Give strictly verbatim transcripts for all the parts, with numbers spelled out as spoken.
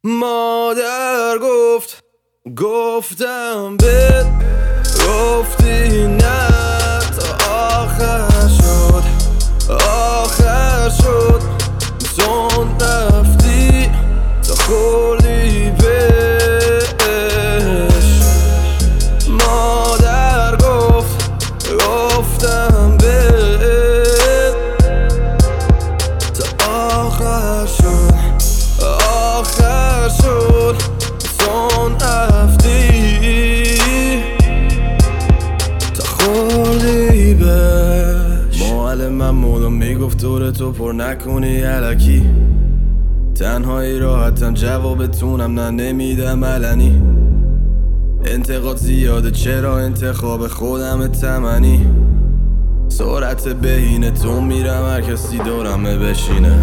مادر گفت گفتم بهت گفتی نه تا آخر شد آخر شد زون رفتی تا خوردی بهش. مادر گفت گفتم بهت تا آخر شد آخر شد زون رفتی تا خوردی بهش. معلمم مولو میگفت دورتو پر نکنی الکی، تنهایی راحتم جوابتونم نه نمیدم علنی. انتقاد زیاده چرا انتخاب خودم تمنی، سرعت بهینه تو میرم هر کسی دورمه بشینه.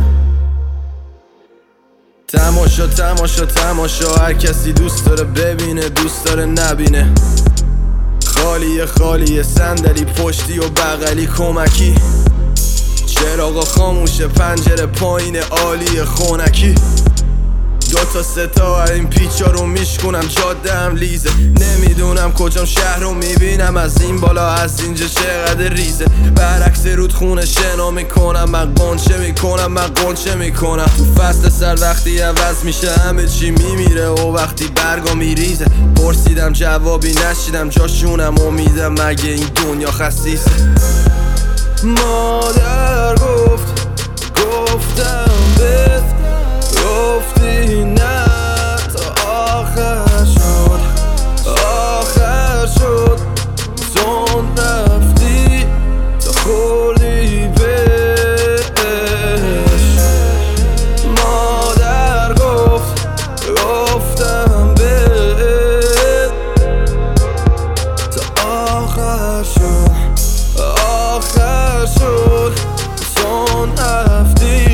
تماشا تماشا تماشا هر کسی دوست داره ببینه دوست داره نبینه. خالیه خالیه صندلی پشتی و بغلی کمکی، چراغا خاموشه پنجره پایین عالی خونکی. دوتا ستا این پیچا رو میشکنم جاده هم لیزه، نمیدونم کجام شهر رو میبینم از این بالا از اینجا چقدر ریزه. برعکس رودخونه شنا میکنم من قنچه میکنم من قنچه میکنم. تو فصل سر وقتی عوض میشه همه چی میمیره و وقتی برگا میریزه. پرسیدم جوابی نشیدم جاشونم امیدم مگه این دنیا خسیسه. مادر گفت گفتم بهت گفتی نه تا آخر شد آخر شد زون رفتی تا خوردی بهش. مادر گفت گفتم بهت تا آخر شد آخر شد زون رفتی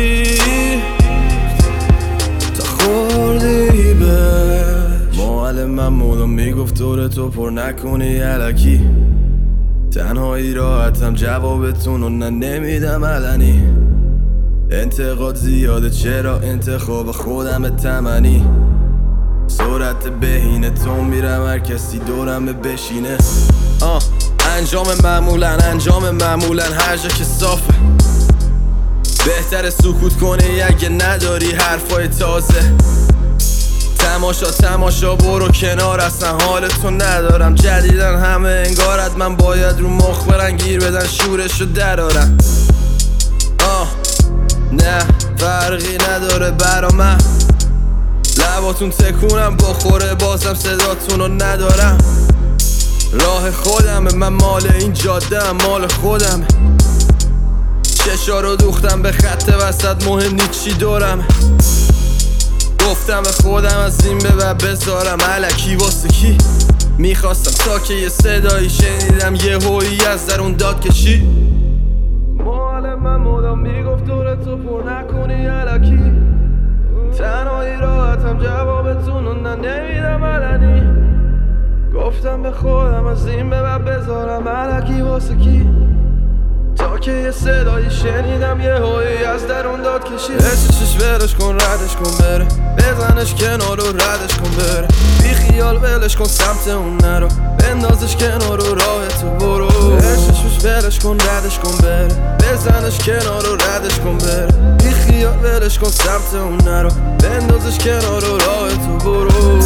تا خوردی بهش. معلمم مولو میگفت دورتو پر نکنی الکی، تنهایی راحتم جوابتونو نه نمیدم علنی. انتقاد زیاده چرا انتخاب خودم تمنی، سرعت بهینه تو میرم هر کسی دورمه بشینه. آه انجام معمولا انجام معمولا هر جا که صافه، بهتره سکوت کنی اگه نداری حرفای تازه. تماشا تماشا برو کنار اصلا حالتو ندارم. جدیدن همه انگارت من باید رو مخ برن گیر بدن شورشو درارن. آه نه فرقی نداره برا من، لباتون تکونم بخوره بازم صداتونو ندارم. راه خودمه من مال این جاده هم مال خودمه. چشا رو دوختم به خط وسط مهم نیست چی دورم. گفتم به خودم از این به بعد بذارم الکی واسه کی. میخواستم تا که یه صدایی شنیدم یه هویی از درون داد کشی. معلمم مدام میگفت دورتو پر نکنی الکی، تنهایی راحتم جوابتونو نه نمیدم علنی. گفتم به خودم از این به بعد بذارم الکی واسه کی، تا که یه صدایی شنیدم یه هایی از درون داد کشید. عشقش ولش کن ردش کن بره، بزنش کنار و ردش کن بره. بی خیال ولش کن سمت اون نرو، بندازش کنار و راه تو برو. عشقش ولش کن ردش کن بره، بزنش کنار و ردش کن بره. بی خیال ولش کن سمت اون نرو، بندازش کنار و راه تو برو.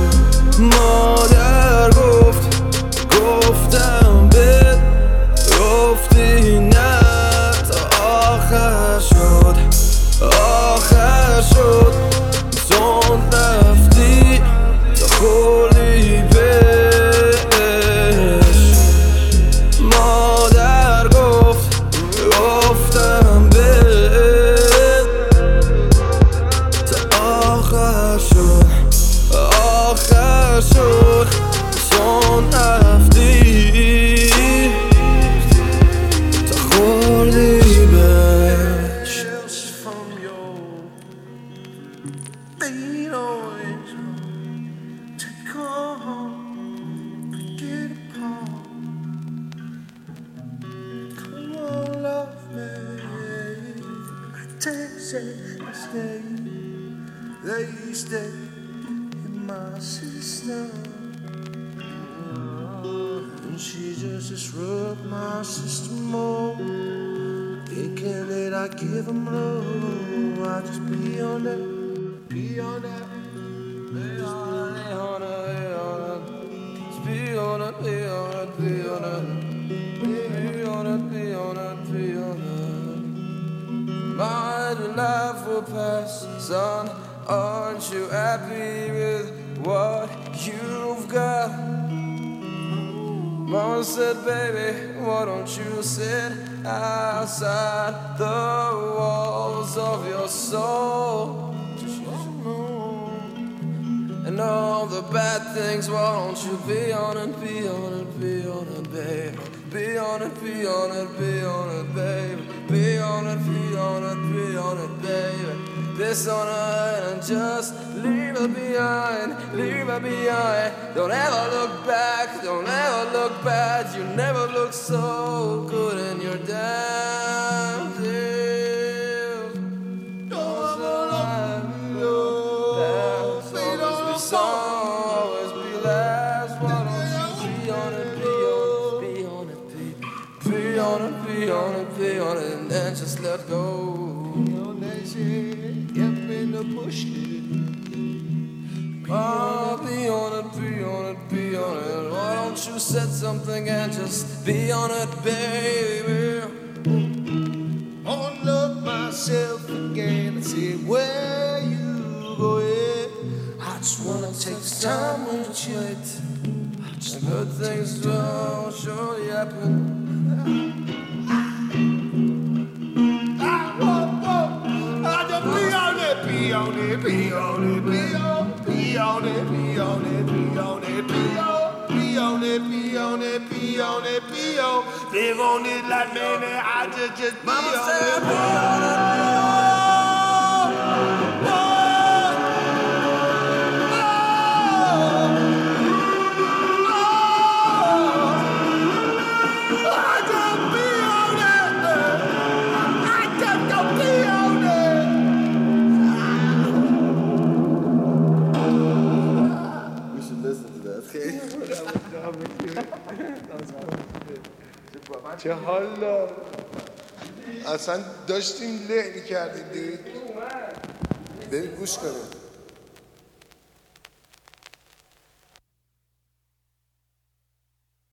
مادر گفت گفتم بهت گفتی نه تا آخر شد آخر شد زون رفتی تا خوردی بهش. مادر گفت گفتم بهت تا آخر شد آخر شد زون رفتی Take, say, stay. they stay in my system. And she just disrupt my system more. Thinking that I give them love, I just be on that, be on that. Be on it, on it, on it. Just be on it, be on it, be on it. Be on it, be on it, be on it. My life will pass, son. Aren't you happy with what you've got? Mama said, baby, why don't you sit outside the walls of your soul? And all the bad things, why don't you be on it, be on it, be on it, baby. Be on it, be on it, be on it, baby. Be on it, be on it, be on it, baby. This on her and just leave her behind, leave her behind. Don't ever look back, don't ever look bad. You never look so good in your damn self. Don't ever look back. Always be song, always be last. Why don't you be on it, be on it, be, be on it, be on it, be on it, and then just let go. Push it. Oh, be on it, be on it, be on it. Why don't you set something and just be on it, baby? Unlock myself again and see where you going. I just wanna take this time with you. And good things will surely happen. Be on it, be on it, be on it, be on it, be on it, be on it, be on it, be on it, be on it, be on it. Live on it like man, I just just be on it, be on it. چه حالا اصلا داشتیم له میکردیم دیگه بریم گوش کنیم